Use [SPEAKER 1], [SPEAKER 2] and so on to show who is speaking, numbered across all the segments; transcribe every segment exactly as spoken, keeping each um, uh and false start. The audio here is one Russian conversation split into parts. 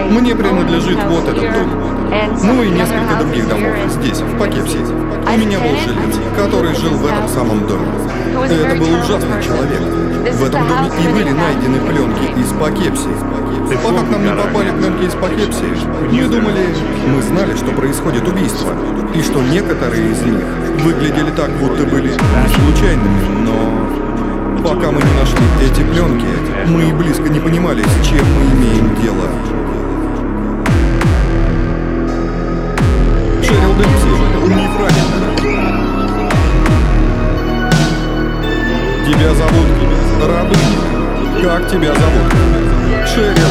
[SPEAKER 1] Мне принадлежит вот этот дом. Ну и несколько других домов здесь, в Покепси. У меня был жилец, который жил в этом самом доме. Это был ужасный человек. В этом доме и были найдены пленки из Покепси. Пока к нам не попали пленки из Покепси, мы думали, мы знали, что происходит убийство, и что некоторые из них выглядели так, будто были не случайными, но пока мы не нашли эти пленки, мы и близко не понимали, с чем мы имеем дело. Шерил Демпси, неправильно. Тебя зовут рабыня. Как тебя зовут? Шерил.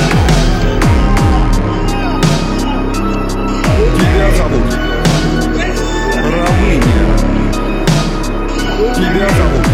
[SPEAKER 1] Тебя зовут рабыня. Тебя зовут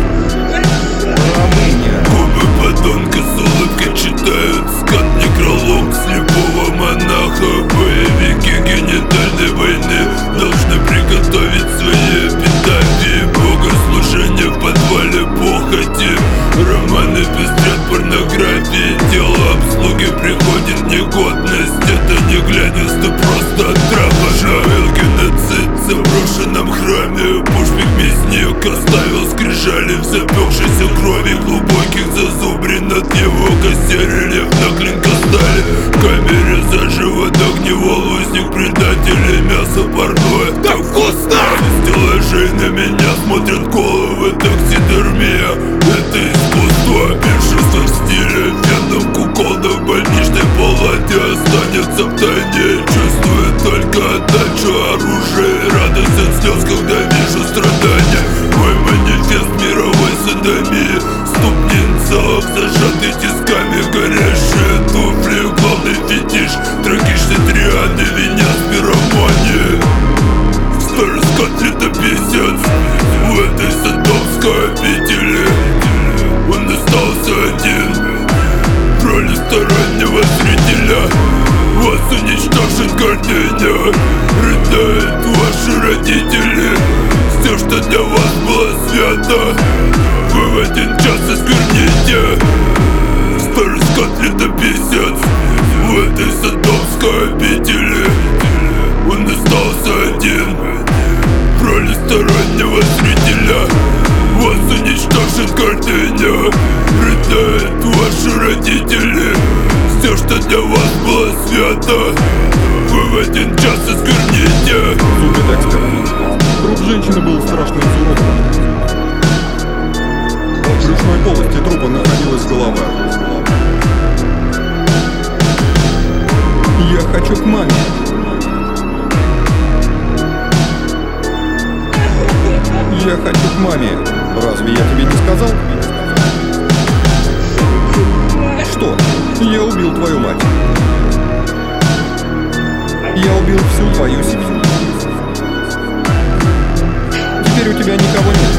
[SPEAKER 1] рабыня.
[SPEAKER 2] Губы подонка с улыбкой читают скат, некролог слепого монаха. Боевики генитальной войны должны приготовить свои эпитафии. Богослужение в подвале похоти, романы пестрят порнографии. Тело обслуги приходит в негодность. Это не глянец, ты просто отравлен. Геноцид в заброшенном храме. Пушпик мясник оставил скрижали в запекшейся крови. Глубоких зазубрин от его костей рельеф на клинкостале. В камере заживо огневой узник предателей. Мясо парное, так вкусно! Стеллажей на меня смотрят головы. Таксидермия, это искусство. Пиршество в стиле веном куколда. В больничной палате останется в тайне. Чувствую только отдачу оружия. Радость от слез, когда вижу страдания. Мой манифест мировой садомии. Ступни целов зажаты тисками. Горящие туфли, главный фетиш. Трагичный триады, винят в пиромании. Старый скот летописец в этой садомской обители. Он остался один в роли стороннего зрителя. Вас уничтожит гордыня. Рыдают ваши родители. Все, что для вас было свято, вы в один час оскверните. Старый скот летописец в этой садомской обители. Он остался один в роли стороннего зрителя. Вас уничтожит гордыня. Рыдают ваши родители. Все, что для вас было свято, вы в один час оскверните.
[SPEAKER 1] Судмедэкспер. Труп женщины был страшно изуродован. В брюшной полости трупа находилась голова. Я хочу к маме. Я хочу к маме. Разве я тебе не сказал? Что? Я убил твою мать. Я убил всю твою семью. Теперь у тебя никого нет.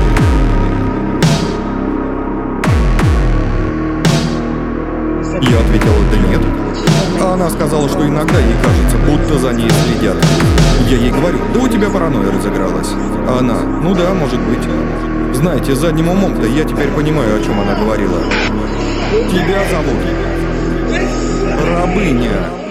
[SPEAKER 1] Я ответил, да нет. А она сказала, что иногда ей кажется, будто за ней следят. Я ей говорю, да у тебя паранойя разыгралась. А она, ну да, может быть. Знаете, задним умом-то я теперь понимаю, о чем она говорила. Тебя зовут рабыня.